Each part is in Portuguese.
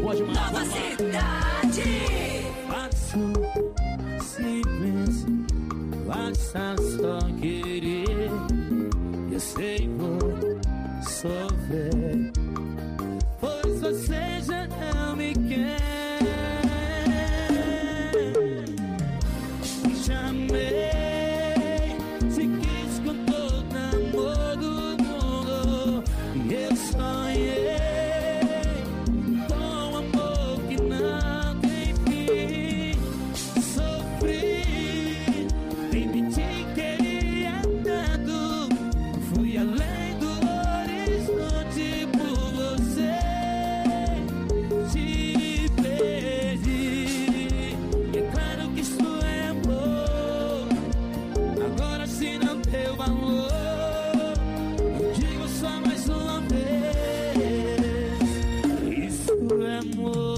pode mais. Nova Cidade. Faço simples, basta só querer. Eu sei, vou sofrer, pois você já não me quer. Te amei, te quis com todo amor do mundo. E eu sonhei com um amor que não tem fim. Sofri, nem me te queria tanto. Fui além do horizonte por você. Te perdi. E é claro que isso é amor. Agora se não deu valor, eu digo só mais uma vez: isso é amor.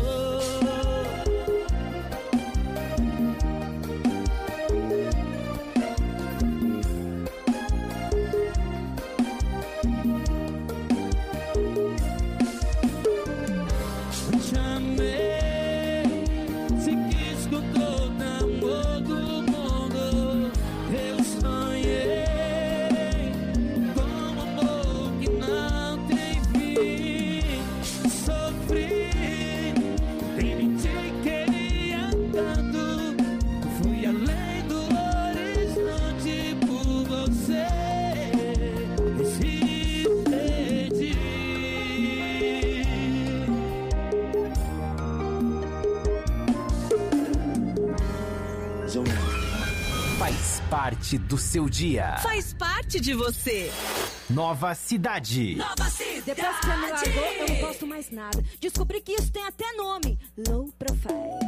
Te amei, te quis com todo amor do mundo. Eu sonhei com um amor que não tem fim. Sofri, nem me te queria tanto. Fui além do horizonte por você. E se perdi. Faz parte do seu dia. Faz parte de você. Nova Cidade. Nova Cidade. Depois que você me largou, eu não posto mais nada. Descobri que isso tem até nome: low profile.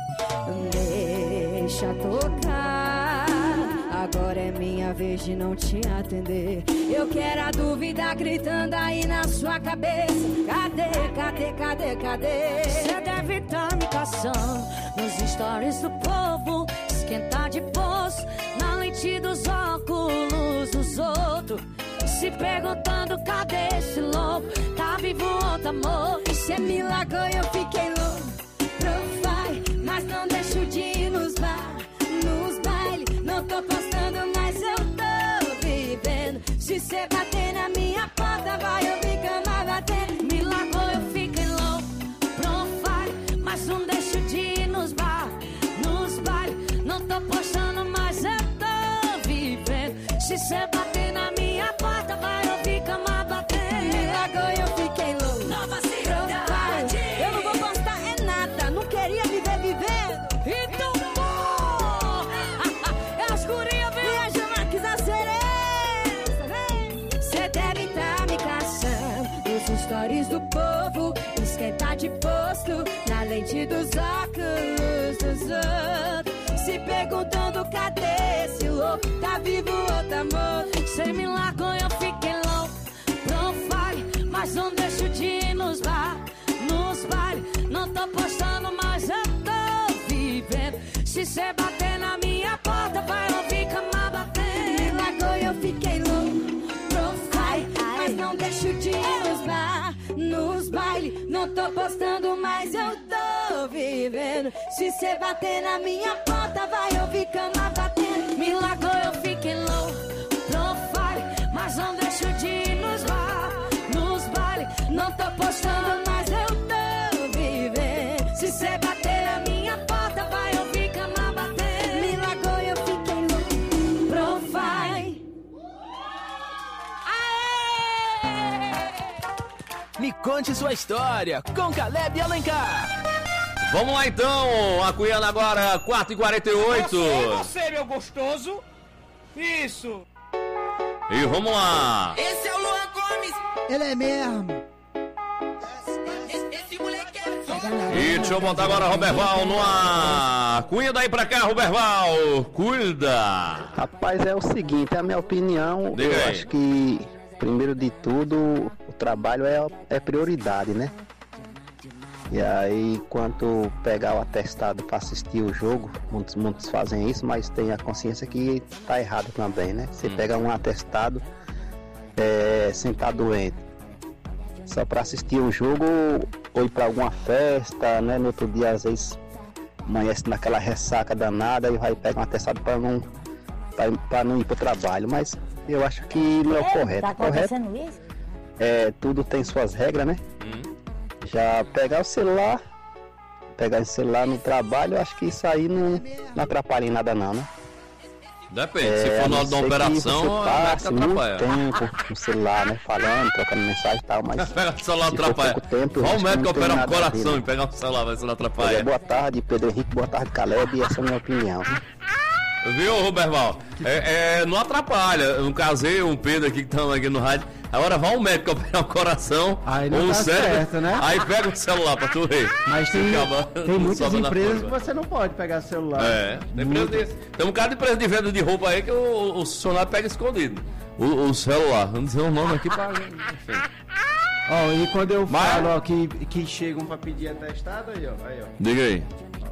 Deixa tocar, agora é minha vez de não te atender. Eu quero a dúvida gritando aí na sua cabeça: cadê, cadê, cadê, cadê? Você deve estar me caçando nos stories do povo, esquentar de poço na lente dos óculos dos outros, se perguntando cadê esse louco. Tá vivo outro amor. E cê me largou e eu fiquei louco. Profile, mas não deixo de ir nos bar, nos bailes. Não tô postando, mas eu tô vivendo. Se cê bater na minha porta, vai ouvir cama batendo. Me largou, eu fiquei louco. Profile, mas não deixo de ir nos bar, nos bailes. Não tô postando, mas eu tô vivendo. Se cê bater na minha porta, vai ouvir cama batendo. Me largou, eu fiquei louco. Nova Cidade. Eu não vou postar é nada, não queria viver vivendo. Então, pô! É as gurias, vem a Marques da Cereça, vem! Cê deve estar me caçando nos stories do povo, esquentar de posto na lente dos óculos dos outros, se perguntando cadê esse louco. Tá vivo outro amor. Cê me largou e eu fiquei louco. Profile, mas não deixo de ir nos bar, nos bailes. Não tô postando, mas eu tô vivendo. Se cê bater na minha porta, vai ouvir cama batendo. Me largou e eu fiquei louco. Profile, mas não deixo de ir nos bar, nos bailes. Não tô postando, mas eu tô vivendo. Se cê bater na minha porta, vai ouvir cama batendo. Me largou, eu fiquei louco. Profile, mas não deixo de ir nos bar, nos bailes. Não tô postando, mas eu tô vivendo. Se cê bater na minha porta, vai ouvir cama batendo. Me largou, eu fiquei louco. Profile. Aê! Me conte sua história com Caleb Alencar. Vamos lá então, acuiando agora, 4h48. Você, meu gostoso. Isso. E vamos lá. Esse é o Luan Gomes. Ele é mesmo. Esse moleque é foda. E deixa eu botar agora Roberval no ar. Cuida aí pra cá, Roberval. Cuida. Rapaz, é o seguinte, a minha opinião, Diga eu aí. acho que, primeiro de tudo, o trabalho é prioridade, né? E aí, quando pegar o atestado para assistir o jogo, muitos fazem isso, mas tem a consciência que tá errado também, né? Você pega um atestado sem estar doente. só pra assistir o jogo ou ir pra alguma festa, né? No outro dia, às vezes, amanhece naquela ressaca danada e vai pegar um atestado pra não ir pro trabalho. Mas eu acho que não é o correto. Tá acontecendo isso? Tudo tem suas regras, né? Já pegar o celular no trabalho, eu acho que isso aí não atrapalha em nada não, né? Depende, se for na hora da operação, passa atrapalha. muito tempo no celular, né? Falando, trocando mensagem e tal, mas... Pega o celular, atrapalha. Vai o médico operar o coração e pegar o celular, vai se não atrapalha. Boa tarde, Pedro Henrique, boa tarde, Caleb, e essa é a minha opinião. Viu, Roberval? Não atrapalha. No caso, um Pedro aqui que estamos aqui no rádio. Agora vai um médico operar o coração, aí não tá cérebro, certo, né? Aí pega o celular pra tu ver. Mas tem muitas empresas que você não pode pegar celular. Tem empresa desse. Tem um cara de empresa de venda de roupa aí que o funcionário pega escondido. O celular. Vamos dizer o nome aqui pra... Enfim. E quando eu falo que chegam pra pedir atestado, aí, ó. Diga aí.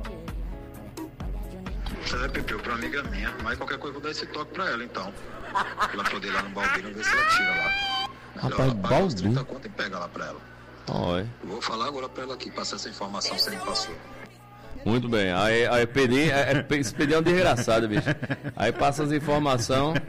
Pepeu, pra amiga minha, mas qualquer coisa eu vou dar esse toque pra ela então. Pra ela poder ir lá no Balbino ver se ela tira lá. Rapaz, Balbino? 30 conto e pega lá pra ela. Eu vou falar agora pra ela aqui, passar essa informação que você me passou. Muito bem, aí pedir, esse pedir é um desgraçado, bicho. Aí passa as informações.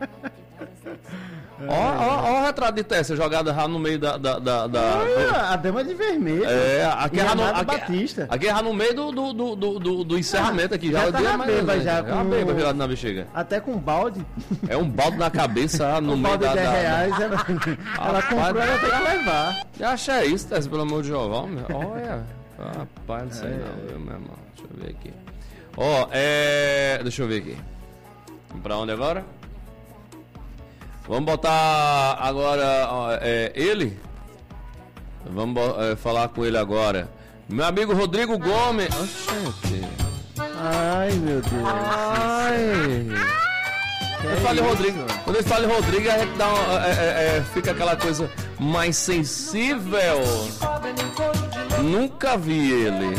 Ó o retrato de Tessa jogado já no meio da... A dama de vermelho. Aqui já no meio do encerramento aqui. Já tá na beba, já com... beba virado na bexiga. Até com balde. É um balde na cabeça, no meio balde da... de R$10, ela comprou, ela tem que levar. Já acha isso, Tessa, pelo amor de Jeová, meu. Olha, rapaz, não sei não, meu irmão. Deixa eu ver aqui. Deixa eu ver aqui. Vamos pra onde agora? Vamos botar agora ele. Vamos falar com ele agora. Meu amigo Rodrigo Gomes. Oxente. Ai, meu Deus. Quando ele fala em Rodrigo, a gente dá fica aquela coisa mais sensível. Nunca vi ele.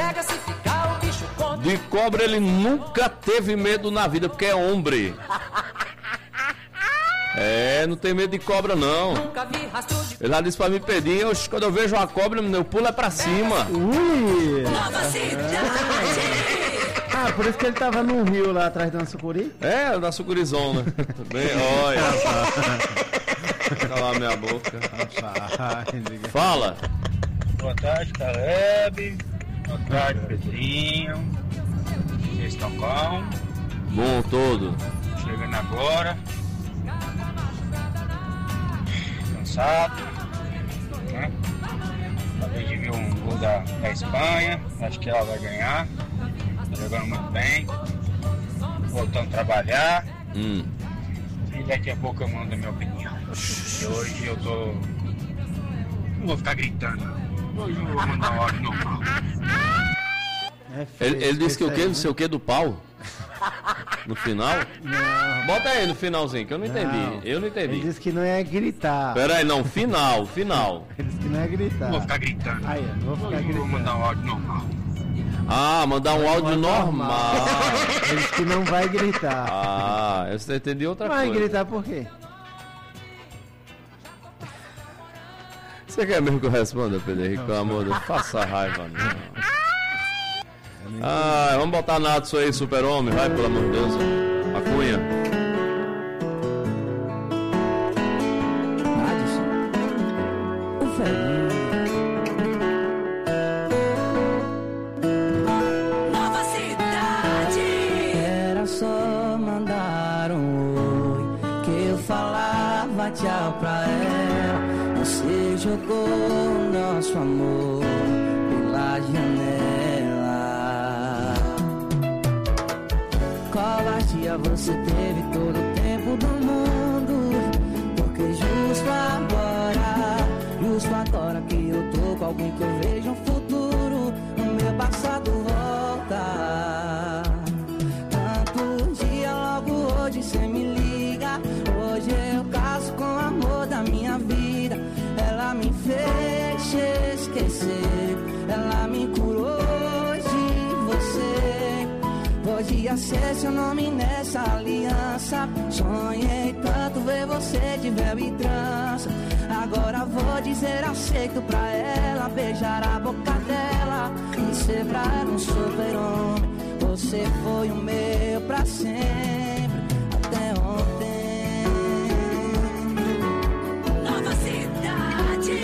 De cobra ele nunca teve medo na vida, porque é homem. Não tem medo de cobra não. Ele já disse pra mim, Pedrinho, quando eu vejo uma cobra, meu pulo é pra cima. Ui! Por isso que ele tava no rio lá atrás da sucuri? Da sucurizona. Bem, olha. Calar minha boca. Fala. Boa tarde, Caleb. Boa tarde, Pedrinho. Vocês estão bom? Bom todo. Chegando agora. Cansado, né? Acabei de ver um gol da Espanha, acho que ela vai ganhar, tá jogando muito bem, voltando a trabalhar, e daqui a pouco eu mando a minha opinião. E hoje eu não vou ficar gritando, hoje eu vou mandar um áudio normal. Ele disse que o quê? Não sei o quê do pau? No final? Não. Bota aí no finalzinho, que eu não entendi. Ele disse que não é gritar. Pera aí, não, final. Ele disse que não é gritar. Não vou ficar gritando. Não vou ficar gritando. Vou mandar um áudio normal. Mandar um áudio normal. Ele disse que não vai gritar. Eu entendi outra coisa. Vai gritar por quê? Você quer mesmo que eu responda, Pedro Henrique? Pelo amor de Deus, faça raiva, não. Vamos botar Natsu aí, super-homem, vai, pelo amor de Deus. A Cunha. O velhinho. Nova cidade. Era só mandar um oi que eu falava tchau pra ela. Você jogou o nosso amor pela janela. Covardia, você teve todo o tempo do mundo. Porque justo agora que eu tô com alguém que eu vejo um futuro, o meu passado volta. Tanto dia, logo hoje cê me liga. Hoje eu caso com o amor da minha vida. Ela me fez esquecer, ela me curou de você. Podia ser seu nome nessa aliança. Sonhei tanto ver você de véu e trança. Agora vou dizer aceito pra ela, beijar a boca dela e ser pra ela um super-homem. Você foi o meu pra sempre, até ontem. Nova Cidade.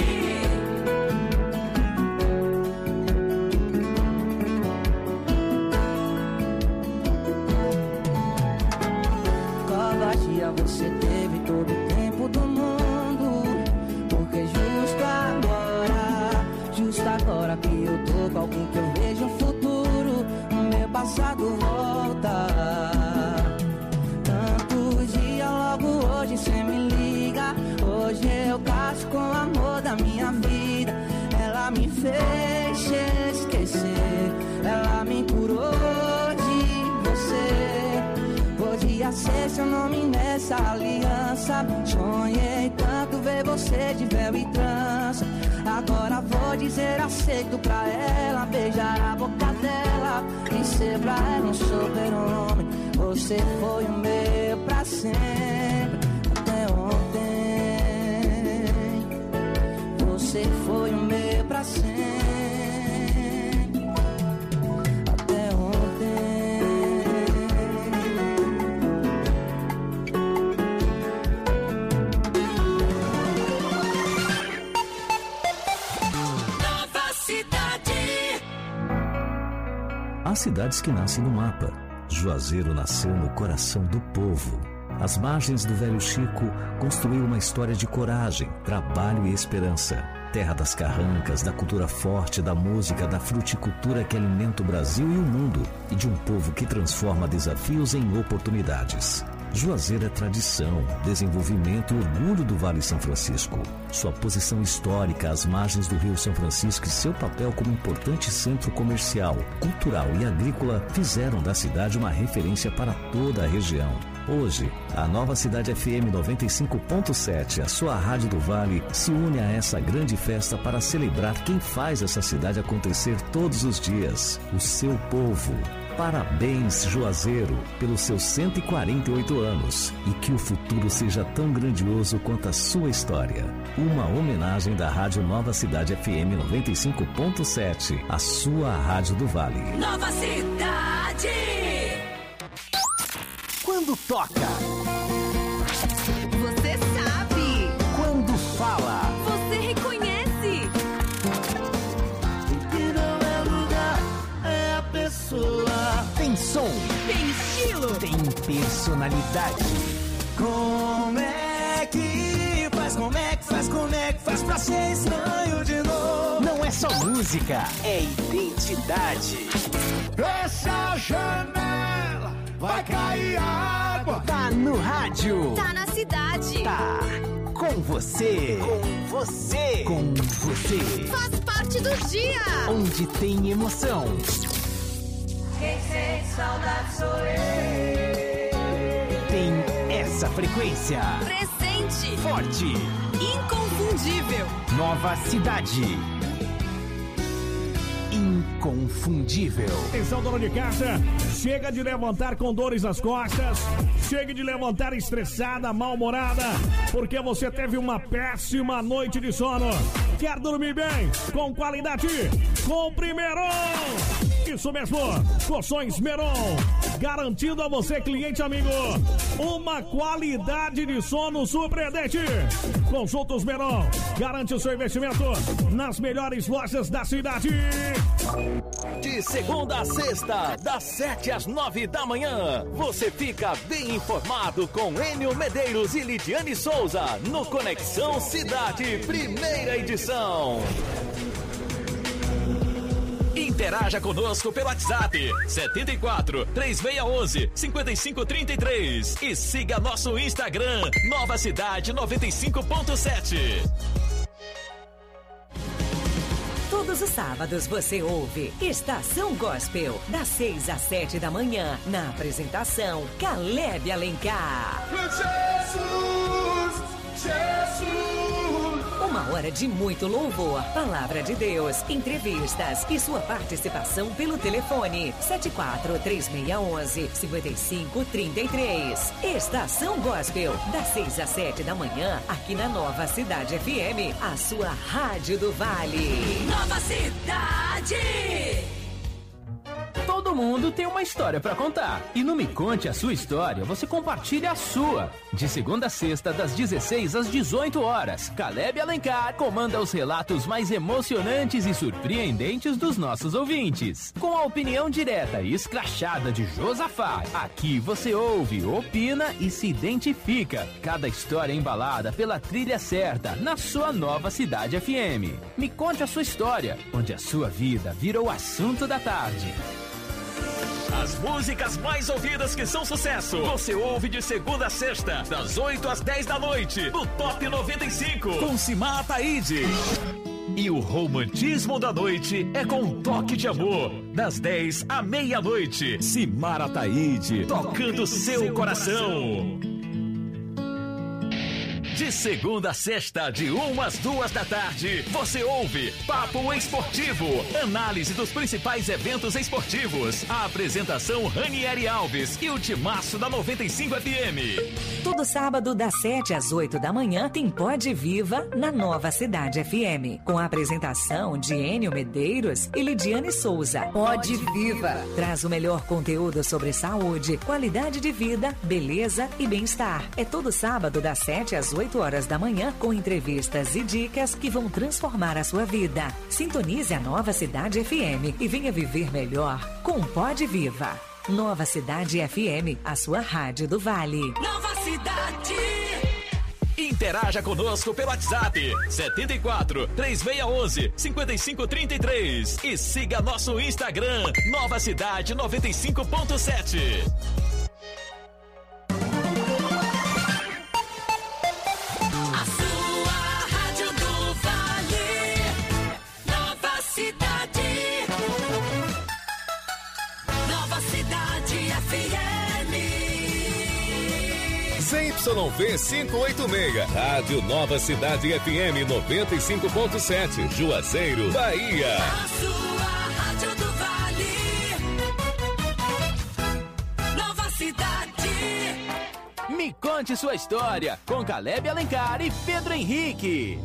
Covardia você teve todo o tempo do mundo, porque justo agora que eu tô com alguém que eu vejo um futuro, o meu passado volta. Tantos dias, logo hoje cê me liga, hoje eu caso com o amor da minha vida. Ela me fez esquecer, ela me curou de você. Podia ser seu nome nessa aliança. Sonhei tanto ver você de véu e trança. Agora vou dizer aceito pra ela, beijar a boca dela e ser pra ela um super-homem. Você foi o meu pra sempre, até ontem. Você foi o meu pra sempre, até ontem. Há cidades que nascem no mapa. Juazeiro nasceu no coração do povo. Às margens do Velho Chico, construiu uma história de coragem, trabalho e esperança. Terra das carrancas, da cultura forte, da música, da fruticultura que alimenta o Brasil e o mundo, e de um povo que transforma desafios em oportunidades. Juazeiro é tradição, desenvolvimento e orgulho do Vale São Francisco. Sua posição histórica às margens do Rio São Francisco e seu papel como importante centro comercial, cultural e agrícola fizeram da cidade uma referência para toda a região. Hoje, a Nova Cidade FM 95.7, a sua rádio do Vale, se une a essa grande festa para celebrar quem faz essa cidade acontecer todos os dias, o seu povo. Parabéns, Juazeiro, pelos seus 148 anos e que o futuro seja tão grandioso quanto a sua história. Uma homenagem da Rádio Nova Cidade FM 95.7, a sua rádio do Vale. Nova Cidade. Quando toca, Você sabe. quando fala, Você reconhece. Que não é lugar, é a pessoa. tem som, Tem estilo. tem personalidade. Como é que faz, como é que faz, como é que faz pra ser estranho de novo? Não é só música, é identidade. Essa janela vai cair água. Tá no rádio, Tá na cidade. tá com você, com você, com você. Faz parte do dia. Onde tem emoção, Quem sente saudade sou eu. tem essa frequência Presente. forte. Inconfundível. Nova Cidade, inconfundível. Atenção, dona de casa, chega de levantar com dores nas costas, chega de levantar estressada, mal-humorada, porque você teve uma péssima noite de sono. Quer dormir bem, com qualidade? Compre Meron! Isso mesmo, Colchões Meron, garantindo a você, cliente amigo, uma qualidade de sono surpreendente. Consultos Meron, garante o seu investimento nas melhores lojas da cidade. De segunda a sexta, das 7 às 9 da manhã, você fica bem informado com Enio Medeiros e Lidiane Souza no Conexão Cidade, primeira edição. Interaja conosco pelo WhatsApp 74 3611 5533 e siga nosso Instagram Nova Cidade 95.7. Todos os sábados você ouve Estação Gospel, das 6 às 7 da manhã, na apresentação Caleb Alencar. Jesus, Jesus. Uma hora de muito louvor, palavra de Deus, entrevistas e sua participação pelo telefone 74-3611-5533. Estação Gospel, das 6 às 7 da manhã, aqui na Nova Cidade FM, a sua rádio do Vale. Nova Cidade! Todo mundo tem uma história pra contar. E no Me Conte a Sua História, você compartilha a sua. De segunda a sexta, das 16 às 18 horas, Caleb Alencar comanda os relatos mais emocionantes e surpreendentes dos nossos ouvintes. Com a opinião direta e escrachada de Josafá, aqui você ouve, opina e se identifica. Cada história embalada pela trilha certa, na sua Nova Cidade FM. Me Conte a Sua História, onde a sua vida virou assunto da tarde. As músicas mais ouvidas que são sucesso, você ouve de segunda a sexta, das 8 às 10 da noite, no Top 95, com Simar Ataíde. E o romantismo da noite é com um toque de amor, das 10 à meia-noite. Simar Ataíde, tocando seu coração. De segunda a sexta, de 1 às 2 da tarde, você ouve Papo Esportivo, análise dos principais eventos esportivos. A apresentação Ranieri Alves e o timaço da 95 FM. Todo sábado, das 7 às 8 da manhã, tem Pode Viva na Nova Cidade FM, com a apresentação de Enio Medeiros e Lidiane Souza. Pode Viva traz o melhor conteúdo sobre saúde, qualidade de vida, beleza e bem-estar. É todo sábado, das 7 às 8 horas da manhã, com entrevistas e dicas que vão transformar a sua vida. Sintonize a Nova Cidade FM e venha viver melhor com Pode Viva. Nova Cidade FM, a sua rádio do Vale. Nova Cidade! Interaja conosco pelo WhatsApp 74-3611-5533 e siga nosso Instagram, Nova Cidade 95.7. ZYV 586, Rádio Nova Cidade FM 95.7, Juazeiro, Bahia. A sua rádio do Vale. Nova Cidade. Me Conte Sua História, com Caleb Alencar e Pedro Henrique.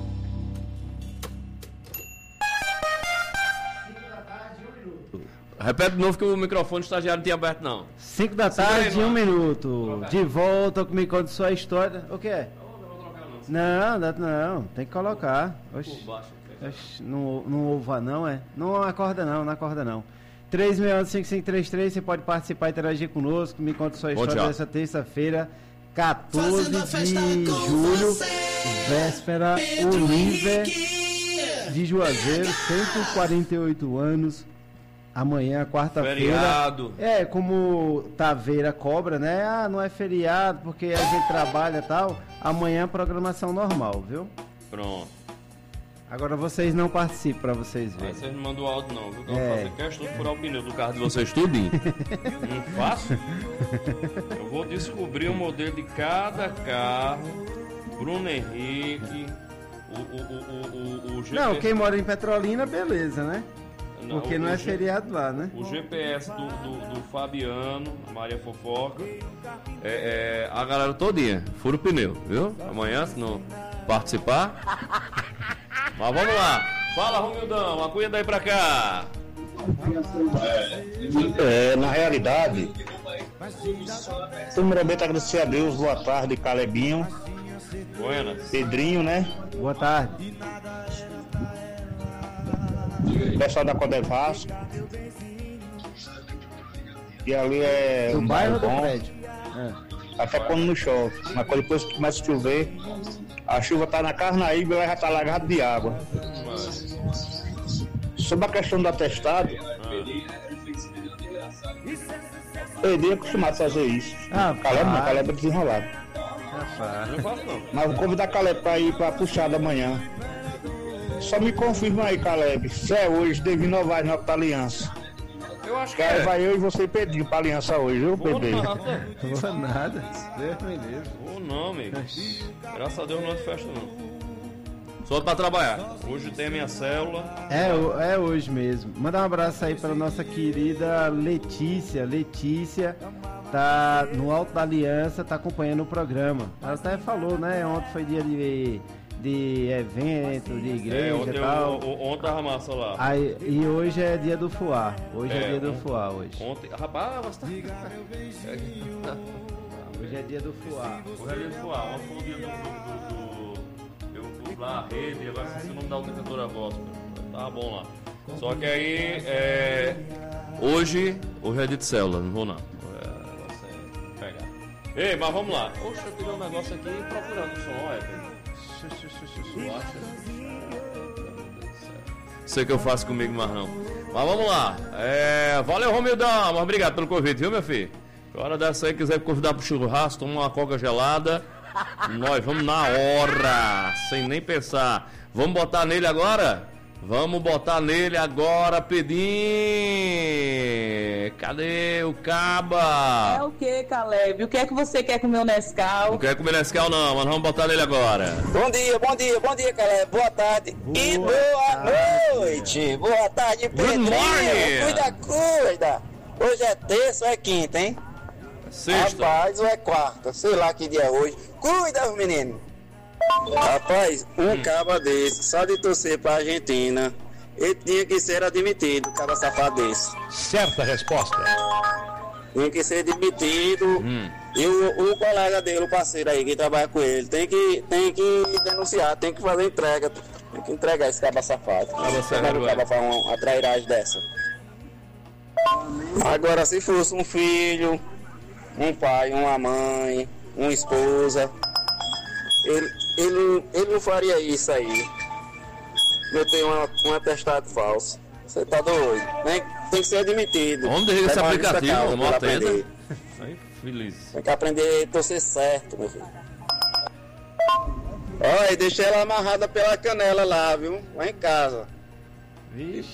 Repete de novo que o microfone do estagiário não tinha aberto, não. 5 da tarde e 1 minuto. De volta com Me Conte Sua História. O que é? Não, tem que colocar. Oxi, não ouva não, é? Não acorda não. 361-5533, você pode participar e interagir conosco. Me Conte Sua História dessa terça-feira, 14 de julho, véspera, Oliver de Juazeiro, 148 anos. Amanhã, quarta-feira. Feriado. É, como Taveira cobra, né? Ah, não é feriado porque a gente trabalha e tal. Amanhã programação normal, viu? Pronto. Agora vocês não participam pra vocês verem. Vocês não mandam áudio não, viu? Eu vou fazer questão de furar o pneu do carro de vocês tudinho. Não faço? Eu vou descobrir o modelo de cada carro. Bruno Henrique, o GPS. Não, quem mora em Petrolina, beleza, né? Porque não é feriado lá, né? O GPS do Fabiano, a Maria Fofoca, a galera todinha, fura o pneu, viu? Amanhã, se não participar. Mas vamos lá. Fala, Romildão, a cunha daí pra cá. Na realidade, primeiramente agradecer a Deus, boa tarde, Calebinho. Buenas. Pedrinho, né? Boa tarde. Pessoal da Codevasco. E ali é do bairro ou do bom, prédio? até quando não chove. Mas quando depois que começa a chover, a chuva tá na Carnaíba e ela já tá lagada de água. Sobre a questão do atestado, eu acostumado a fazer isso. Caleb é desenrolado. Mas vou convidar Caleb para ir para a puxada amanhã. Só me confirma aí, Caleb, se é hoje, devido ao Vaz Nota Aliança. Eu acho que é. Vai eu e você e Pedrinho pra aliança hoje, viu, Pedrinho? Não vou nada. Ou não, amigo. Graças a Deus não é de festa, não. Só pra trabalhar. Hoje tem a minha célula. É hoje mesmo. Manda um abraço aí pra nossa querida Letícia. Letícia tá no Alto da Aliança, tá acompanhando o programa. Ela até falou, né? Ontem foi dia de evento, de igreja e tal. Ontem tava massa lá. Aí, e hoje é dia do Fuá. Hoje é dia do Fuá hoje. Ontem, rapaz, você tá... Hoje é dia do Fuá. Hoje é dia do Fuá. Ontem foi o dia eu fui lá, a rede, agora esqueci o nome da outra cantora gospel. Tava bom lá. Só que aí, hoje é dia de célula, não vou não. Pegar. Ei, mas vamos lá. Poxa, eu peguei um negócio aqui procurando o som, sei que eu faço comigo, mas não. Mas vamos lá. Valeu, Romildão. Mas obrigado pelo convite, viu, meu filho? Hora dessa aí, quiser convidar pro churrasco, tomar uma coca gelada, nós vamos na hora, sem nem pensar. Vamos botar nele agora? Vamos botar nele agora, Pedim. Cadê o Caba? É o que, Caleb? O que é que você quer com o meu Nescau? Não quer comer Nescau não, mas vamos botar nele agora. Bom dia, Caleb. Boa tarde e boa noite. Boa tarde, Pedrinho. Cuida. Hoje é terça ou é quinta, hein? Sexta. Rapaz, ou é quarta? Sei lá que dia é hoje. Cuida, menino. Rapaz, caba desse, só de torcer pra Argentina, ele tinha que ser admitido, caba safado desse. Certa resposta. Tinha que ser demitido. E o colega dele, o parceiro aí que trabalha com ele, tem que denunciar, tem que fazer entrega. Tem que entregar esse caba safado. Como caba faz uma trairagem dessa? Agora, se fosse um filho, um pai, uma mãe, uma esposa, ele não faria isso aí. Meter um atestado falso. Você tá doido? Tem que ser admitido. Vamos desligar esse aplicativo, não atenda. Aí, feliz. Tem que aprender a torcer certo, meu filho. Olha, deixei ela amarrada pela canela lá, viu? Lá em casa. Vixe,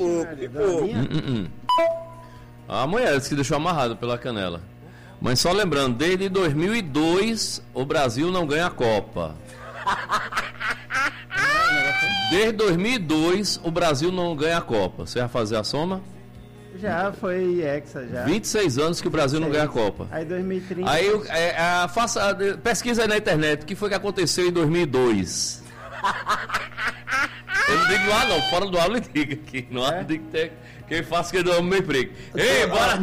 A mulher disse que deixou amarrado pela canela. Mas só lembrando, desde 2002 o Brasil não ganha a Copa. Desde 2002 o Brasil não ganha a Copa. Você vai fazer a soma? Já foi Hexa, já. 26 anos que o Brasil não ganha a Copa. Aí 2030... Aí pesquisa aí na internet o que foi que aconteceu em 2002. Eu não digo lá não, fora do ar eu digo aqui. Não digo que quem faz que dá o meu emprego. Ei, bora!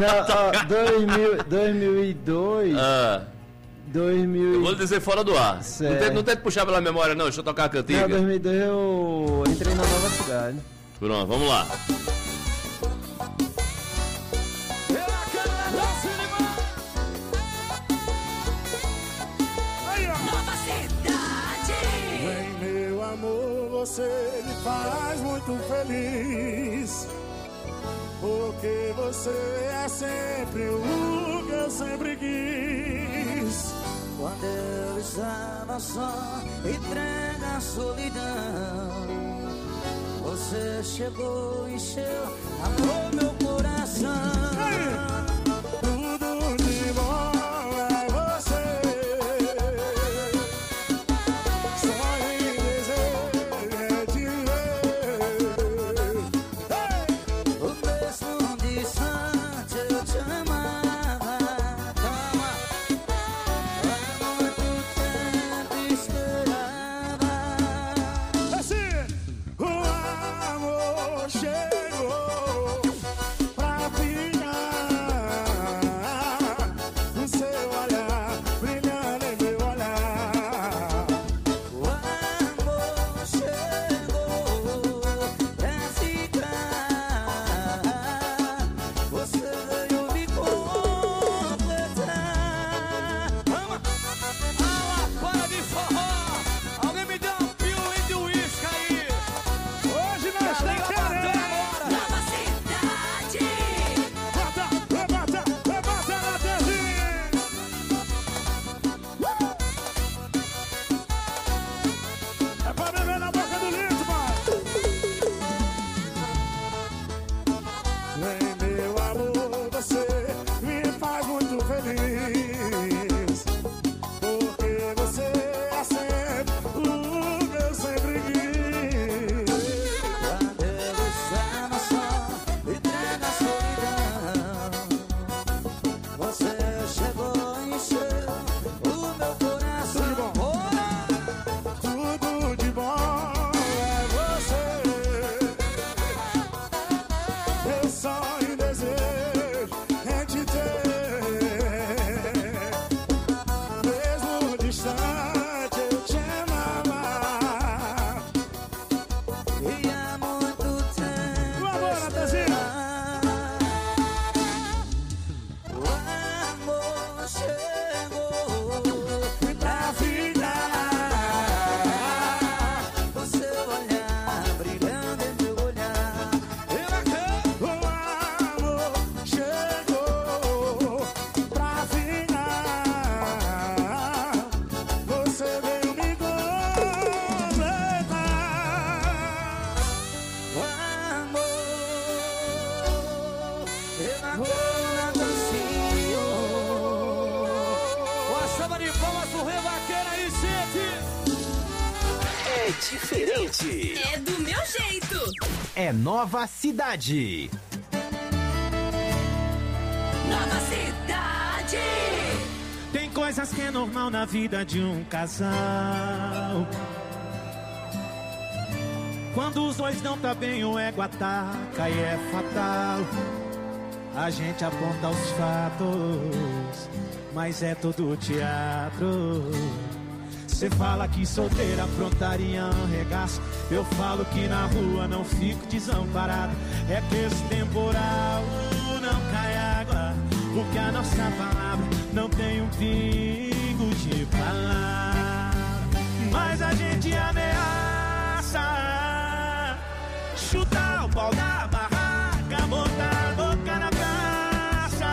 2002... 2000... Eu vou dizer fora do ar. Não tente puxar pela memória não, deixa eu tocar a cantiga. Não, 2002 eu entrei na Nova Cidade. Pronto, vamos lá. Nova Cidade. Vem, meu amor, você me faz muito feliz, porque você é sempre o que eu sempre quis. Quando eu estava só, entrega a solidão, você chegou e encheu, amor, meu coração. Tudo de bom é você, só em desejo é te ver. O mesmo distante eu te amava, calma, há muito tempo esperava. Assim, o amor chegou pra ficar. na dancinha. Uma salva de palmas pro Revaqueira aí, gente. É diferente. É do meu jeito. É Nova Cidade. Nova Cidade. Tem coisas que é normal na vida de um casal. Quando os dois não tá bem, o ego ataca e é fatal. A gente aponta os fatos, mas é tudo teatro. Cê fala que solteira aprontaria um regaço. Eu falo que na rua não fico desamparado. É que esse temporal não cai água, porque a nossa palavra não tem um pingo de palavra. Mas a gente ameaça chutar o pau da barraca, botar a boca na praça.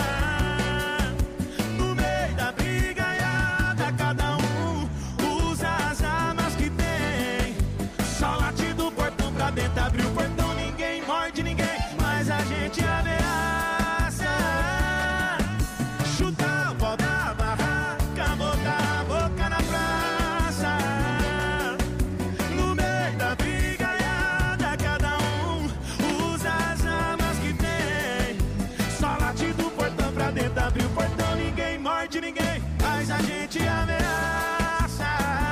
No meio da brigaiada, cada um usa as armas que tem. Só late do portão pra dentro, abre o portão, ninguém morde ninguém. Mas a gente ameaça chutar o pau da barraca, botar a boca na praça. No meio da brigaiada, cada um usa as armas que tem. Só late do portão pra dentro, abre o portão, ninguém morde ninguém. Mas a gente ameaça.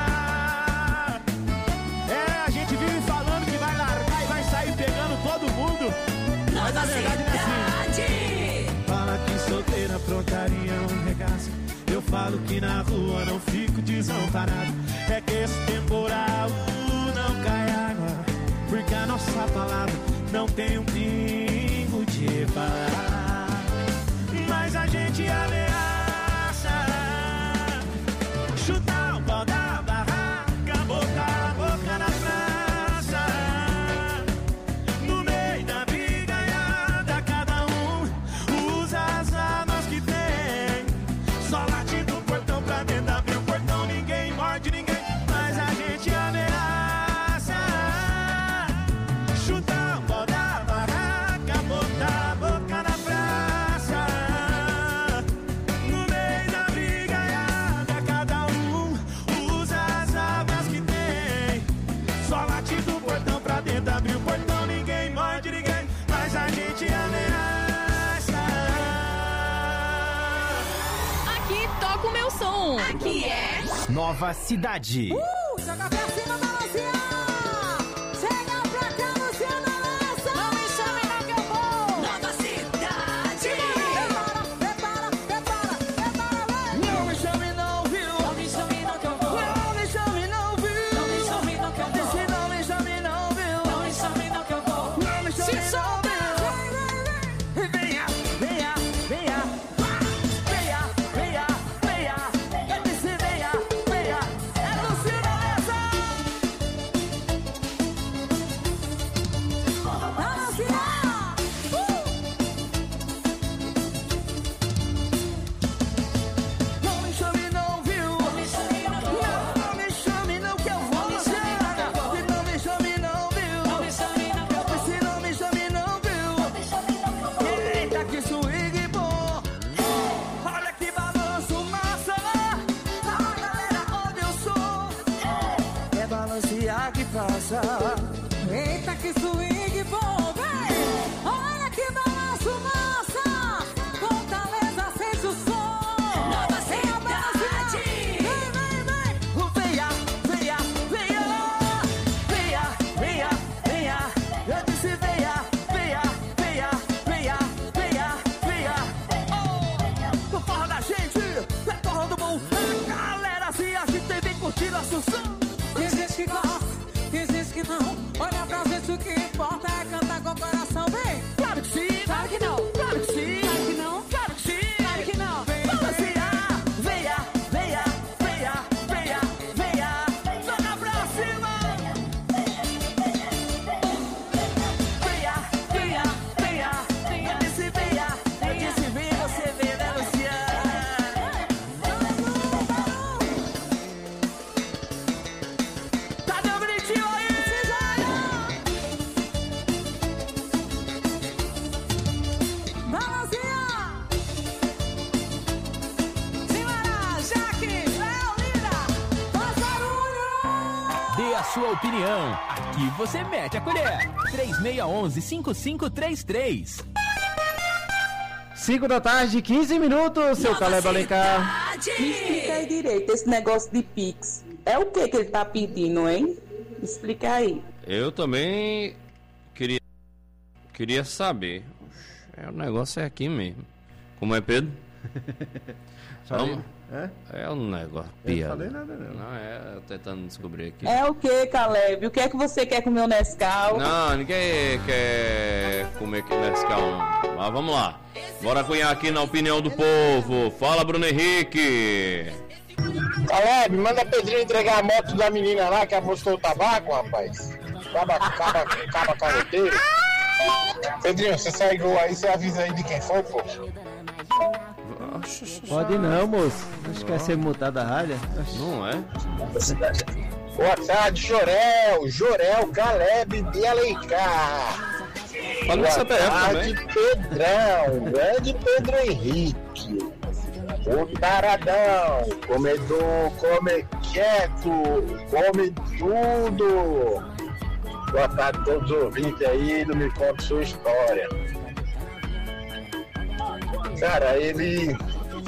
É, a gente vive falando que vai largar e vai sair pegando todo mundo. Mas a verdade não é assim. Fala que solteira aprontaria um regaço. Eu falo que na rua não fico desamparado. É que esse temporal não cai água, porque a nossa palavra não tem um pingo de palavra. Mas a gente ameaça chutar o pau da barraca, botar a boca na praça. No meio da brigaiada, cada um usa as armas que tem. Só late do portão pra dentro, abre o portão, ninguém morde ninguém. Mas a gente ameaça chutar o pau da barraca, botar a boca na praça. No meio da brigaiada, cada um usa as armas que tem. Só late do portão pra dentro, abre o portão, ninguém morde ninguém. Mas a gente ameaça. Aqui toca o meu som. Aqui é Nova Cidade. Joga pra cima, balancear. Chega pra cá, Luciana Lessa. Não me chame não que eu vou. Nova Cidade. Prepara, vai. Não me chame não, viu? Não me chame não que eu vou. Não me chame não, viu? Não me chame não que eu vou. Disse não me chame não, viu? Não me chame não que eu vou. Não me chame Se não, viu? Venha. Eu disse venha. É Luciana Lessa. sua opinião. Aqui você mete a colher. 3611-5533. 5 da tarde, 15 minutos, seu Caleb Alencar. Me explica aí direito, esse negócio de Pix. É o que ele tá pedindo, hein? Explica aí. Eu também queria saber. O negócio é aqui mesmo. Como é, Pedro? Vamos? É um negócio piada. Eu não falei nada, não. Não, eu tentando descobrir aqui. É o que, Caleb? O que é que você quer comer o Nescau? Não, ninguém quer comer aqui Nescau, não. Mas vamos lá. Bora cunhar aqui na opinião do povo. Fala, Bruno Henrique. Caleb, manda Pedrinho entregar a moto da menina lá que apostou o tabaco, rapaz. Caba carreteiro. Pedrinho, você segue aí, você avisa aí de quem foi, pô. Pode não, moço. Acho que quer ser multado a rádio. Não é? Boa tarde, Jorel, Caleb de Alencar. Fala no CPF também. Pedrão, grande Pedro Henrique. O taradão, comedor, come quieto, come tudo. Boa tarde a todos os ouvintes aí do Me Conta Sua História. Cara, ele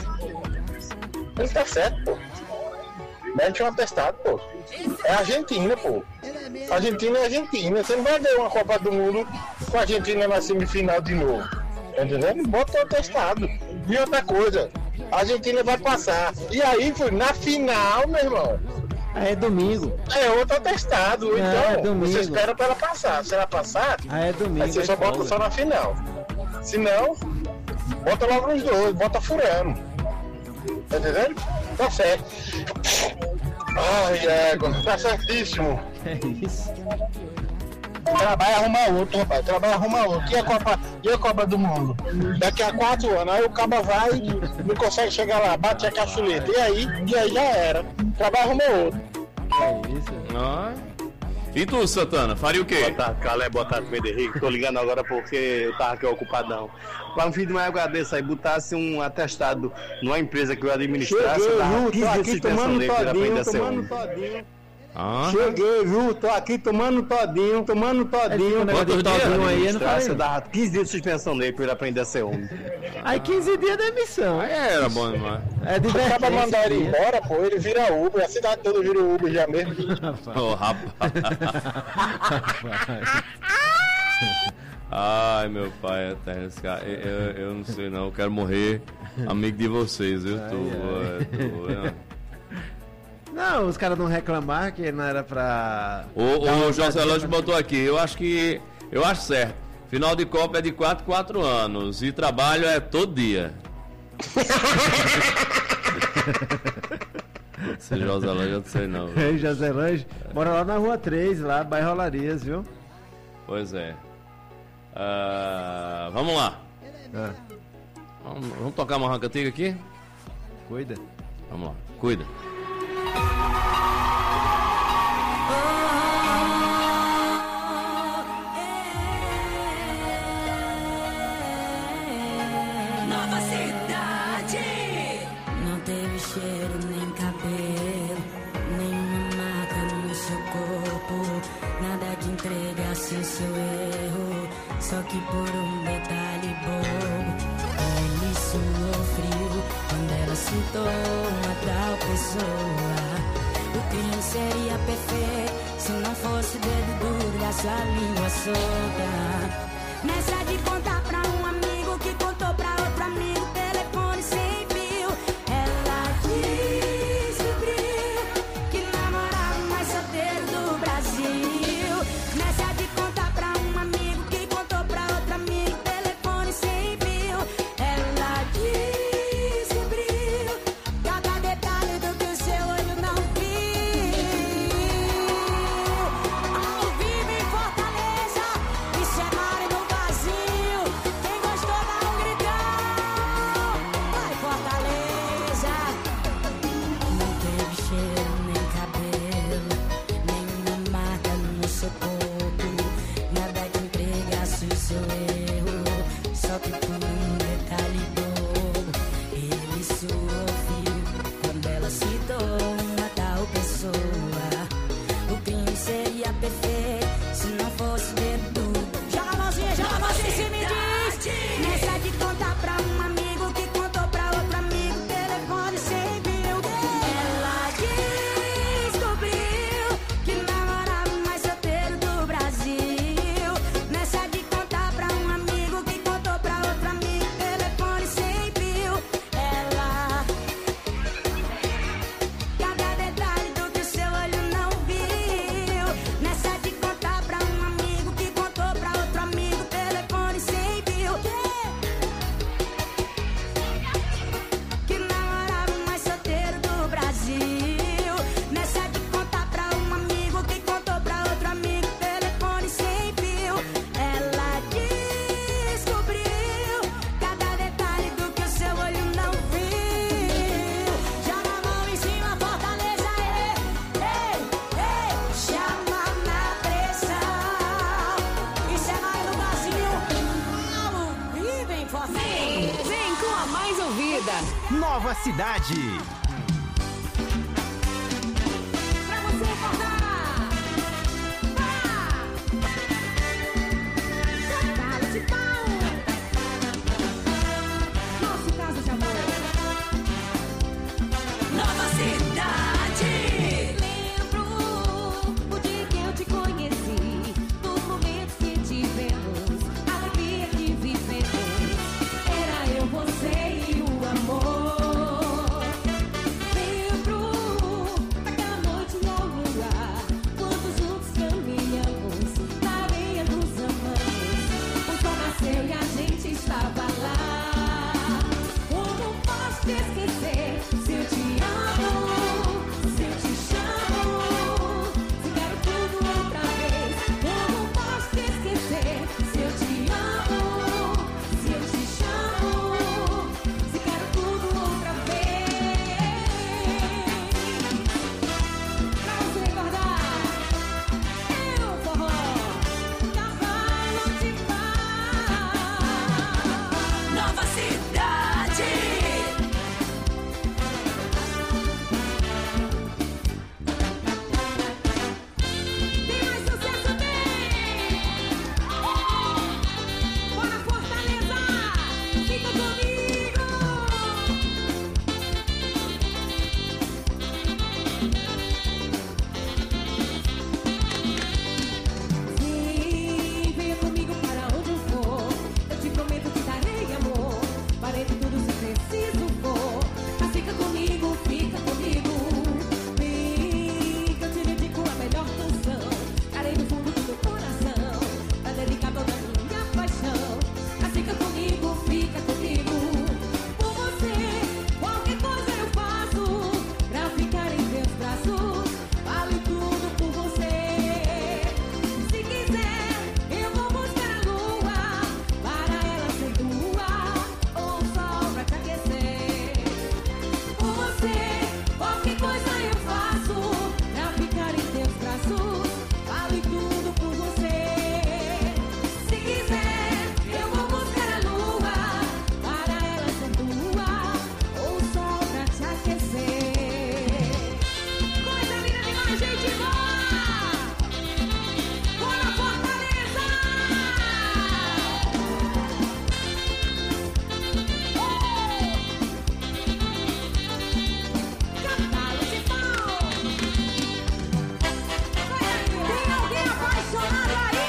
tá certo, pô. Mete um atestado, pô. É Argentina, pô. Argentina é Argentina. Você não vai ver uma Copa do Mundo com a Argentina na semifinal de novo. Tá entendendo? Bota o atestado. E outra coisa, a Argentina vai passar. E aí, foi na final, meu irmão. Aí é domingo. É outro atestado. Não, então, é domingo. você espera pra ela passar. Se ela passar, aí é domingo. Aí você só bota só na final. Se não, bota logo nos dois, bota furando. Tá entendendo? Tá certo. Ai, égua, tá certíssimo. É isso. Trabalha arrumar outro, rapaz. Trabalha arrumar outro. E a Copa do Mundo? Daqui a 4 anos, aí o caba vai e não consegue chegar lá, bate a cachuleta. E aí já era. Trabalha arrumar outro. É isso. E tu, Santana, faria o quê? Boa tarde, Calé, boa tarde, Pedro Henrique. Tô ligando agora porque eu tava aqui ocupadão. Pra um filho de uma égua desse aí, botasse um atestado numa empresa que eu administrasse, eu dava 15 dias de suspensão dele pra aprender a ser homem. Cheguei, viu? Tô aqui tomando todinho. Quantos dias? Aí, não falei. Eu dava 15 dias de suspensão dele pra ele aprender a ser homem. Aí 15 dias de emissão. Aí era bom demais. É divertido. Acaba mandar ele embora, pô, ele vira Uber. A cidade toda vira Uber já mesmo. Ô, rapaz. Ai, meu pai, até esse cara. Eu não sei não, eu quero morrer amigo de vocês, viu? Não, os caras não reclamaram que não era pra... O José Lógico botou aqui, eu acho certo. Final de Copa é de 4 anos e trabalho é todo dia. Esse José Lógico eu não sei não. É, José Lógico mora lá na Rua 3, lá, bairro Olarias, viu? Pois é. Vamos lá. Vamos tocar uma rancantiga aqui? Cuida. Vamos lá, cuida. Nova cidade. Não teve cheiro nem cabelo, nenhuma marca no seu corpo, nada que entregasse seu erro, só que por um detalhe bobo ele suou frio quando ela citou uma tal pessoa. O crime seria perfeito se não fosse o dedo duro da sua língua solta. Nessa de contar pra um amigo que contou pra outro amigo, telefone sem fio. Ela descobriu que namorava o mais solteiro do Brasil. Nessa de contar pra um amigo que contou pra outro amigo, telefone sem fio. Ela descobriu cada detalhe do que o seu olho não viu. Ao vivo em Fortaleza, isso é mais. Nova Cidade. Pra você acordar. Cavalo de pau. Nosso caso de amor. Nova Cidade. Lembro o dia que eu te conheci, dos momentos que tivemos, a alegria que vivemos. Era eu, você e o amor. Lembro daquela noite no lugar, quando juntos caminhamos na areia dos amantes. O sol nasceu e a gente estava lá. Como posso te esquecer se eu te amo, se eu te chamo, se quero tudo outra vez? Como posso te esquecer se eu te amo, se eu te chamo, se quero tudo outra vez? Pra você recordar, eu forró, cavalo de pau. Nova Cidade. Tem mais sucesso, tem! Bora Fortaleza! Fica comigo! Sim, venha comigo para onde eu for. Eu te prometo que darei amor. Farei de tudo se preciso for. Mas fica comigo, fica comigo. Vem, que eu te dedico a melhor canção. Darei do fundo do meu coração, pra dedicar toda a minha paixão. Mas fica comigo, fica comigo. Por você, qualquer coisa eu faço, pra ficar em teus braços. Vale tudo por você. Se quiser, eu vou buscar a lua, para ela ser tua, ou o sol pra te aquecer. Por você, qualquer coisa eu faço, pra ficar em teus braços. Vale tudo por você. Se quiser, eu vou buscar a lua, para ela ser tua, ou o sol pra te aquecer. Coisa linda demais, gente boa! Bora Fortaleza! Cavalo de pau! Tem alguém apaixonado aí?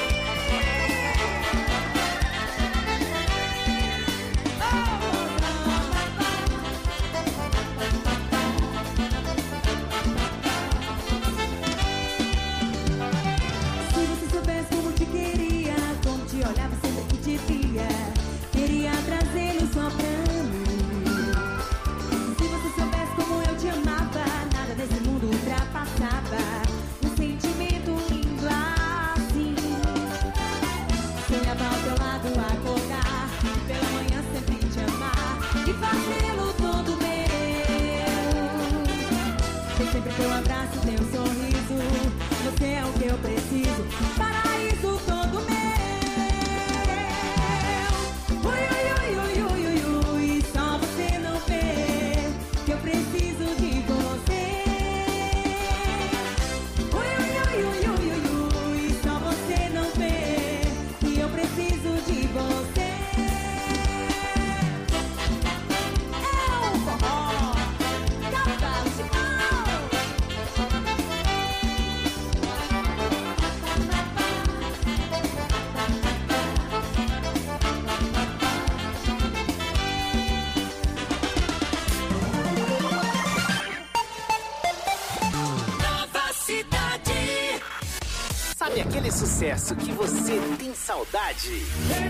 Se você soubesse como te queria, como te olhava sempre que te via, queria trazê-lo só pra mim. Se você soubesse como eu te amava, nada desse mundo ultrapassava um sentimento lindo assim. Sonhava ao teu lado acordar, e pela manhã sempre te amar e fazê-lo todo meu. Ter sempre teu abraço, teu sorriso, você é o que eu preciso, paraíso todo meu. Ui, ui, ui, ui, ui, ui, ui, só você não vê que eu preciso de você. Ui, ui, ui, ui, ui, ui, só você não vê que eu preciso de você. É o forró, cavalo de pau. Nova Cidade. Sabe aquele sucesso que você tem saudade?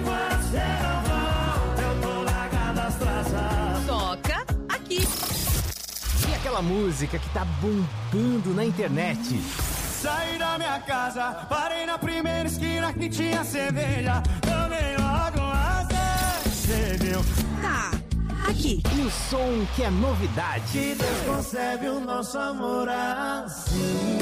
Toca aqui. E aquela música que tá bombando na internet? Saí da minha casa, parei na primeira esquina que tinha cerveja. Tomei logo até, cê viu? Tá, aqui. E o som que é novidade. Que Deus concebe o nosso amor assim,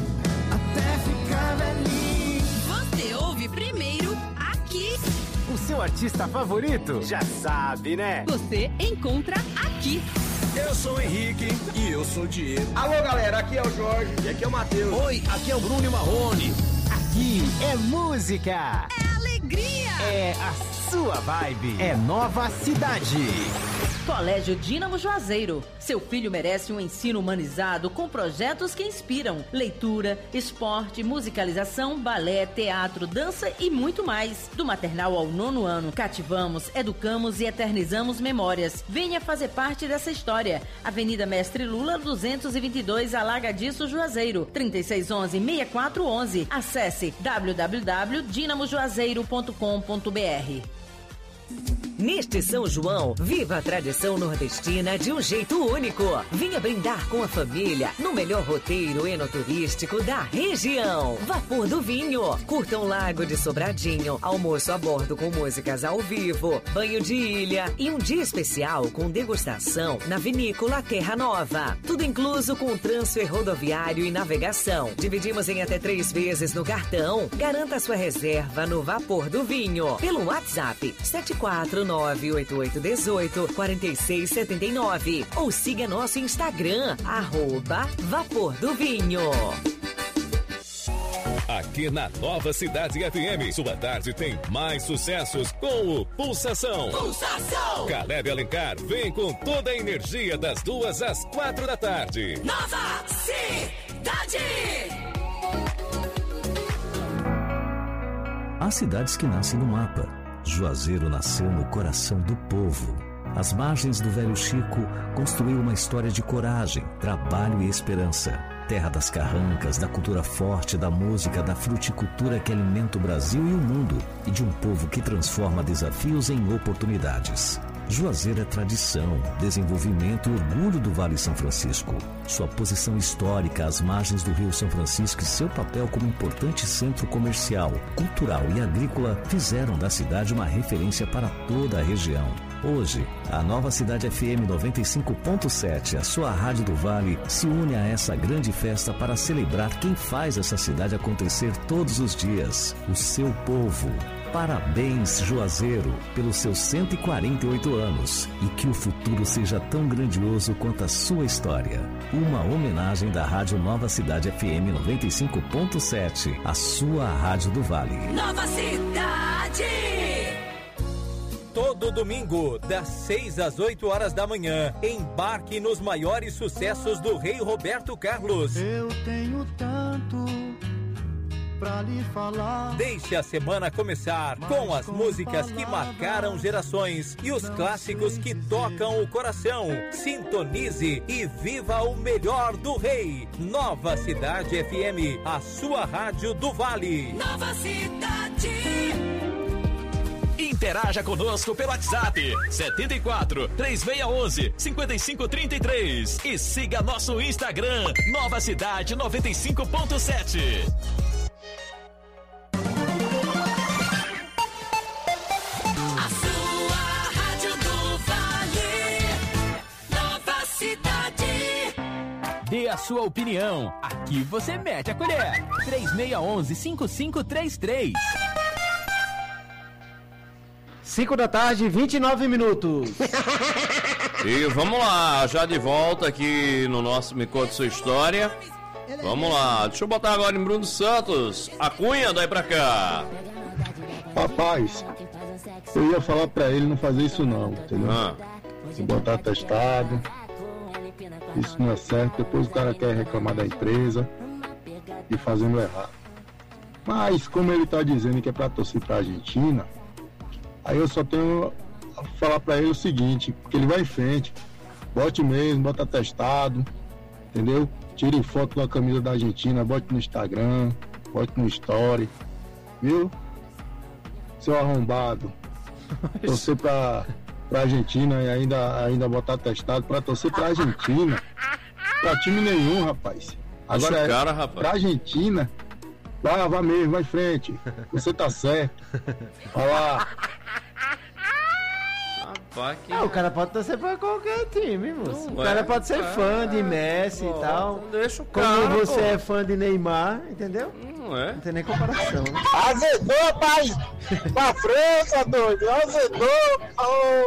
até ficar velhinho. Você ouve primeiro aqui. O seu seu artista favorito? Já sabe, né? Você encontra aqui. Eu sou o Henrique e eu sou o Diego. Alô, galera, aqui é o Jorge e aqui é o Matheus. Oi, aqui é o Bruno e Marrone. Aqui é música. É alegria. É a sua vibe. É Nova Cidade. Colégio Dínamo Juazeiro. Seu filho merece um ensino humanizado com projetos que inspiram. Leitura, esporte, musicalização, balé, teatro, dança e muito mais. Do maternal ao 9º ano, cativamos, educamos e eternizamos memórias. Venha fazer parte dessa história. Avenida Mestre Lula, 222, Alagadiço, Juazeiro. 3611-6411. Acesse www.dinamojuazeiro.com.br. Neste São João, viva a tradição nordestina de um jeito único. Venha brindar com a família no melhor roteiro enoturístico da região. Vapor do Vinho. Curta um lago de Sobradinho, almoço a bordo com músicas ao vivo, banho de ilha e um dia especial com degustação na vinícola Terra Nova. Tudo incluso com transfer rodoviário e navegação. Dividimos em até 3 vezes no cartão. Garanta sua reserva no Vapor do Vinho pelo WhatsApp 74988184679 ou siga nosso Instagram, @Vapor do Vinho. Aqui na Nova Cidade FM, sua tarde tem mais sucessos com o Pulsação. Pulsação! Caleb Alencar vem com toda a energia das 2 às 4 da tarde. Nova Cidade! Há cidades que nascem no mapa. Juazeiro nasceu no coração do povo. Às margens do Velho Chico, construiu uma história de coragem, trabalho e esperança. Terra das carrancas, da cultura forte, da música, da fruticultura que alimenta o Brasil e o mundo, e de um povo que transforma desafios em oportunidades. Juazeiro é tradição, desenvolvimento e orgulho do Vale São Francisco. Sua posição histórica às margens do Rio São Francisco e seu papel como importante centro comercial, cultural e agrícola fizeram da cidade uma referência para toda a região. Hoje, a Nova Cidade FM 95.7, a sua rádio do Vale, se une a essa grande festa para celebrar quem faz essa cidade acontecer todos os dias, o seu povo. Parabéns, Juazeiro, pelos seus 148 anos e que o futuro seja tão grandioso quanto a sua história. Uma homenagem da Rádio Nova Cidade FM 95.7, a sua rádio do Vale. Nova Cidade! Todo domingo, das 6 às 8 horas da manhã, embarque nos maiores sucessos do Rei Roberto Carlos. Eu tenho tanto pra lhe falar. Deixe a semana começar com as músicas que marcaram gerações e os clássicos que tocam o coração. Sintonize e viva o melhor do Rei. Nova Cidade FM, a sua rádio do Vale. Nova Cidade! Interaja conosco pelo WhatsApp 74 3611 5533 e siga nosso Instagram Nova Cidade 95.7. A sua rádio do Vale, Nova Cidade. Dê a sua opinião. Aqui você mete a colher. 3611-5533. 5 da tarde, 29 minutos. E vamos lá, já de volta aqui no nosso Me Conta Sua História. Vamos lá, deixa eu botar agora em Bruno Santos. A Cunha, daí pra cá. Rapaz, eu ia falar pra ele não fazer isso não, entendeu? Se botar atestado, isso não é certo. Depois o cara quer reclamar da empresa e fazendo errado. Mas como ele tá dizendo que é pra torcer pra Argentina, aí eu só tenho a falar pra ele o seguinte, que ele vai em frente, bote mesmo, bota atestado, entendeu? Tire foto da camisa da Argentina, bote no Instagram, bote no Story, viu? Seu arrombado, torcer pra Argentina e ainda botar atestado pra torcer pra Argentina, pra time nenhum, rapaz. Agora cara, rapaz. Pra Argentina, vai mesmo, vai em frente, você tá certo, vai lá. Rapaz, que... O cara pode torcer pra qualquer time, moço. O cara pode ser fã de Messi e tal. Não deixa o cara, como você é fã de Neymar, entendeu? Não é. Não tem nem comparação, né? Azedou, pai! Pra França, doido! Azedou! Oh.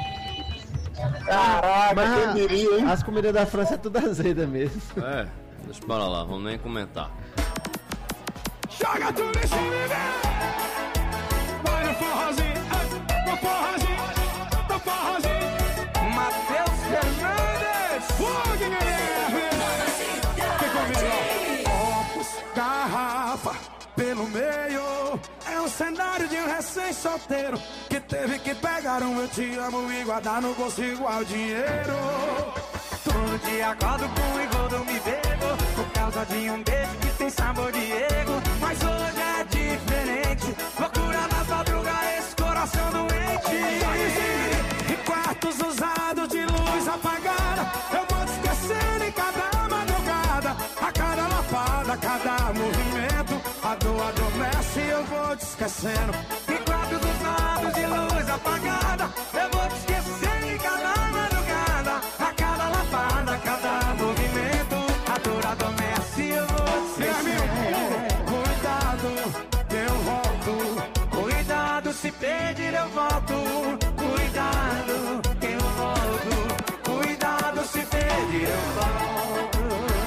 Caraca, quem diria, hein? As comidas da França é tudo azeda mesmo. É, deixa para lá, vamos nem comentar. Joga tudo em cima, vai no forrozinho, no forrozinho, no forrozinho. Matheus Fernandes, Fogo, Guilherme. Que comigo, copos, garrafa, pelo meio. É um cenário de um recém-solteiro que teve que pegar um eu te amo e guardar no bolso igual dinheiro. todo dia acordo com igual do me bebo, por causa de um beijo que tem sabor de ego. Mas hoje é diferente, procura nas madrugas esse coração doente. Em quartos usados de luz apagada, eu vou te esquecendo em cada madrugada. A cada lapada, cada movimento, a dor adormece e eu vou te esquecendo. Em quartos usados de luz apagada, eu vou te esquecendo em cada madrugada. A cada lapada, cada movimento, a dor adormece e eu vou te esquecendo. Cuidado, eu volto. Cuidado, se pedir eu volto. Cuidado, que eu volto. Cuidado, se pedir eu volto.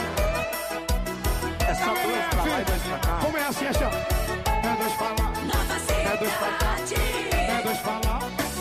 É só dois pra lá e dois pra cá. Como é assim, é dois pra lá, é dois pra cá, é dois pra lá.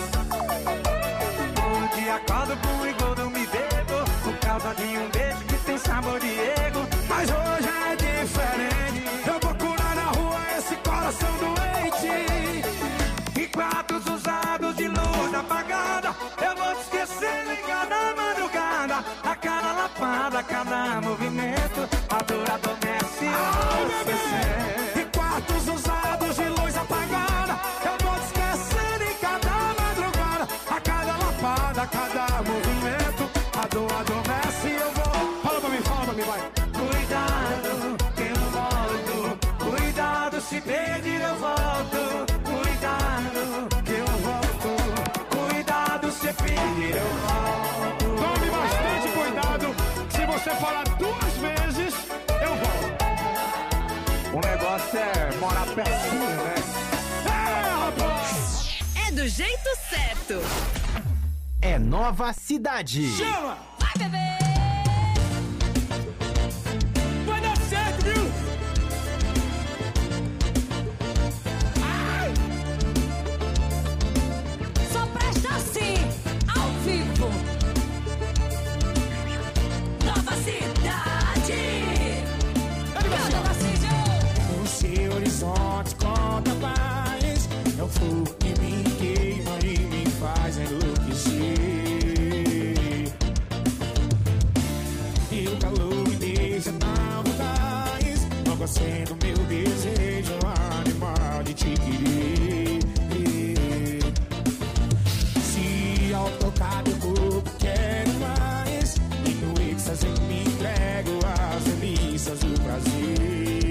Todo dia acordo com igual do me bebo, por causa de um beijo que tem sabor de ego. Mas hoje é diferente, eu vou curar na rua esse coração doente. Em quartos usados de luz apagada, eu vou te esquecer em cada madrugada. A cada lapada, a cada movimento, a dor adormece e eu vou te esquecer. Em quartos usados de luz apagada, eu vou te esquecer em cada madrugada. A cada lapada, a cada movimento, a dor adormece e eu vou. Fala pra mim, vai. Cuidado, que eu volto. Cuidado, se pedir eu volto. Cuidado, que eu volto. Cuidado, se pedir eu volto. Tome bastante cuidado. Se você falar duas vezes, eu volto. O negócio é morar pertinho, né? É, rapaz! É do jeito certo. É Nova Cidade. Chama! Vai, bebê! Vai dar certo, viu? Ai! Só presta assim, ao vivo. Nova Cidade. O seu horizonte conta paz. É o fogo que me queima e me faz enlouquecer. E o calor me deixa tão voraz, enlouquecendo meu desejo animal de te querer. Se ao tocar meu corpo quero mais, e no êxtase me entrego às delícias do prazer.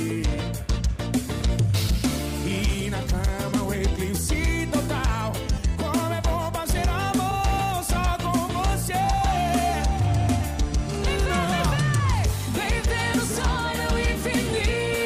E na cama o eclipse total, como é bom fazer amor só com você. Viver o sonho infinito.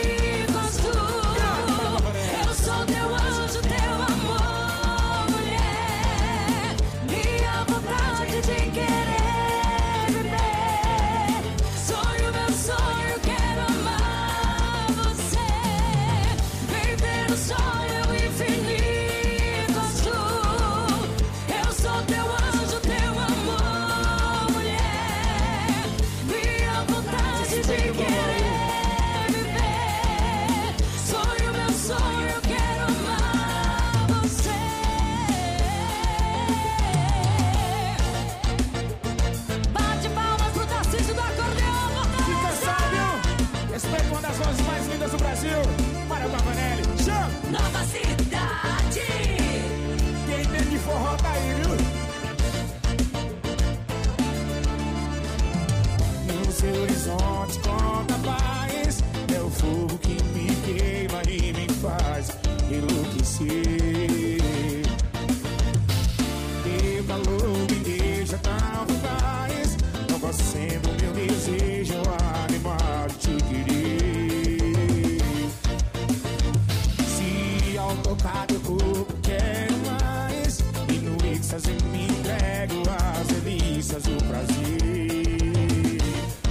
cabeças e me entrego às delícias do prazer.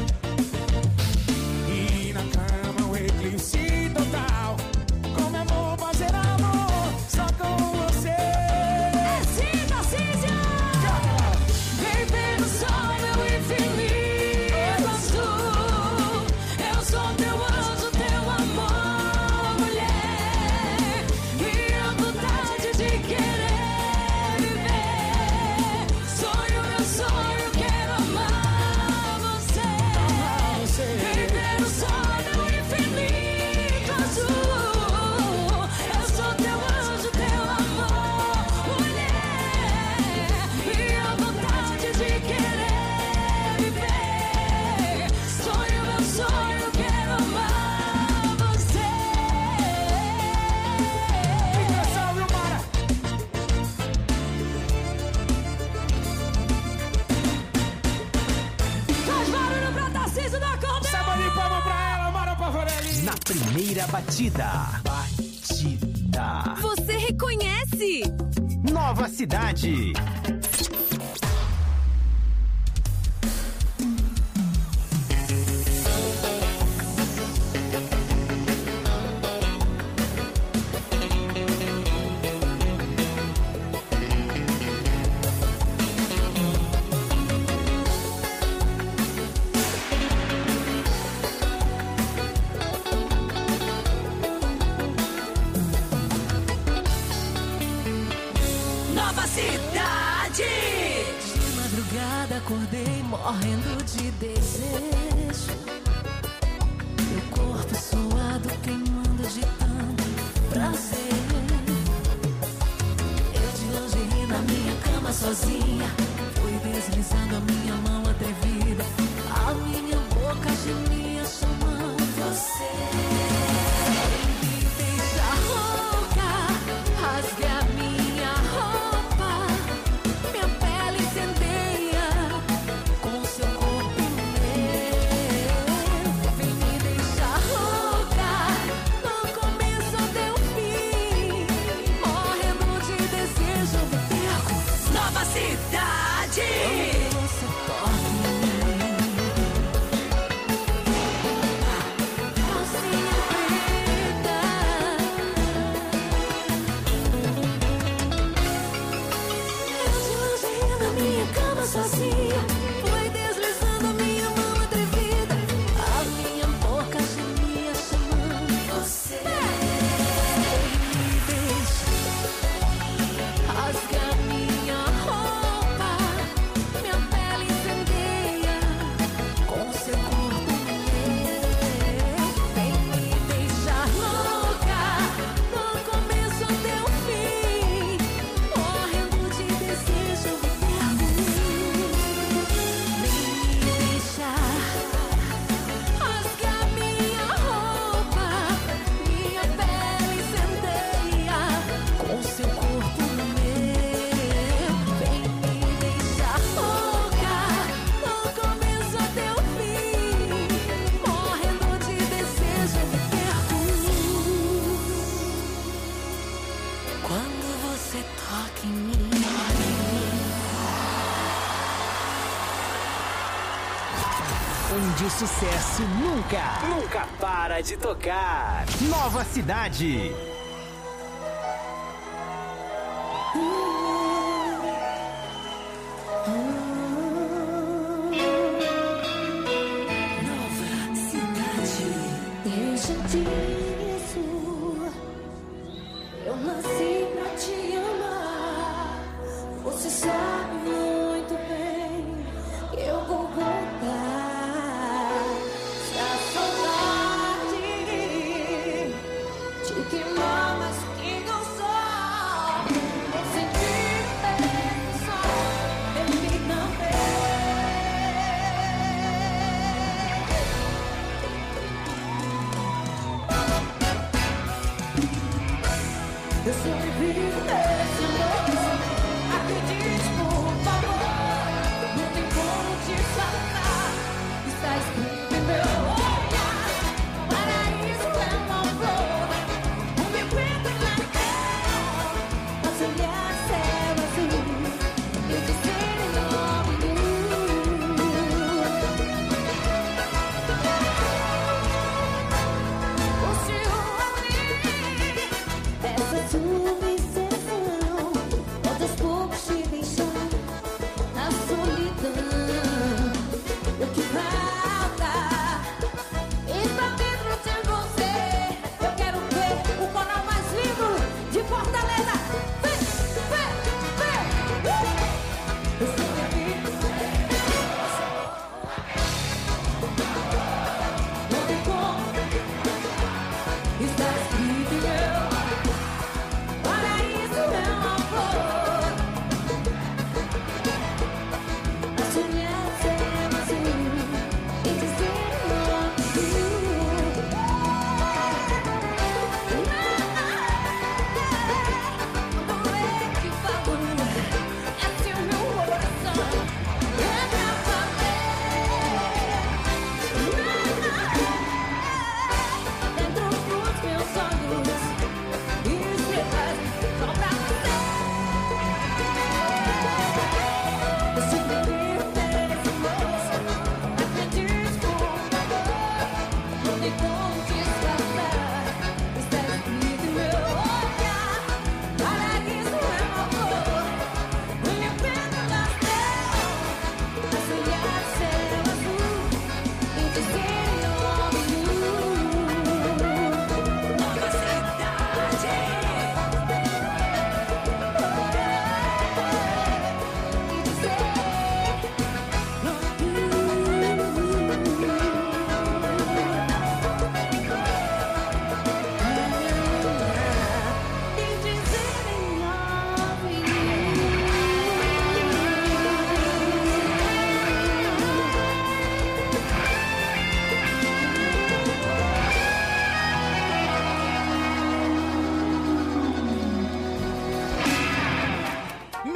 E na cama o eclipse total, com meu amor fazer amor só com você. Excita, Cícia! Baby, no sol, meu infinito azul, eu sou teu anjo, teu amor, mulher, e a vontade de querer viver. Sonho, meu sonho, quero amar você. Baby, no sol, meu infinito azul, eu sou teu anjo, teu amor, mulher, e a vontade de querer viver. Sonho, meu sonho, quero amar você. Atenção, viu, Mara? Faz barulho pra Tarcísio da Cordeira. Sábado de palma pra ela, Mara Pavorelli. Na primeira batida. Você reconhece? Nova Cidade. Nova Cidade. De madrugada acordei morrendo de desejo. Meu corpo suado queimando de tanto prazer. Eu de longe ri na minha cama sozinha. Fui deslizando a minha mão atrevida. A minha boca gemia chamando você. Me deixa louca, rasgue a minha roupa. Minha pele incendeia com seu corpo meu. Vem me deixar louca, no começo até o fim. Morrendo de desejo, me perco. Nova Cidade. Quando você toca em mim, calcinha preta. Eu de longe ri na minha cama sozinha. Foi deslizando a minha mão atrevida. A minha boca gemia chamando você. Me deixa, rasga minha roupa. Minha pele incendeia com seu corpo meu. Vem me deixar louca, no começo até o fim. Morrendo de desejo, me perco. Vem me deixar, rasga minha roupa. Minha pele incendeia com seu corpo meu. Vem me deixar louca, no começo até o fim. Morrendo de desejo, me perco. Quando você toca em mim. Onde o sucesso nunca para de tocar. Nova Cidade. Nova Cidade. Deixa disso. Eu nasci pra te amar. Você sabe muito bem que eu vou voltar. Se a saudade te queimar mais que eu sou, vou sentir só em mim também. Eu só vivo nesse amor. Acredite por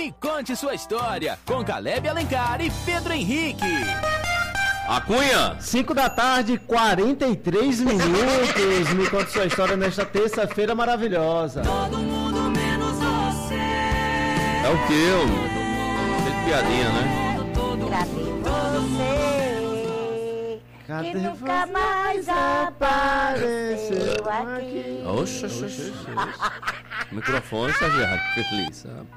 Me Conte Sua História, com Caleb Alencar e Pedro Henrique. A Cunha. 5 da tarde, 43 minutos. Me Conte Sua História nesta terça-feira maravilhosa. Todo mundo menos você. É o quê, homem? Fez piadinha, né? Todo você. Cadê que nunca mais apareceu aqui. Oxa. Microfone, Sérgio, feliz, sabe?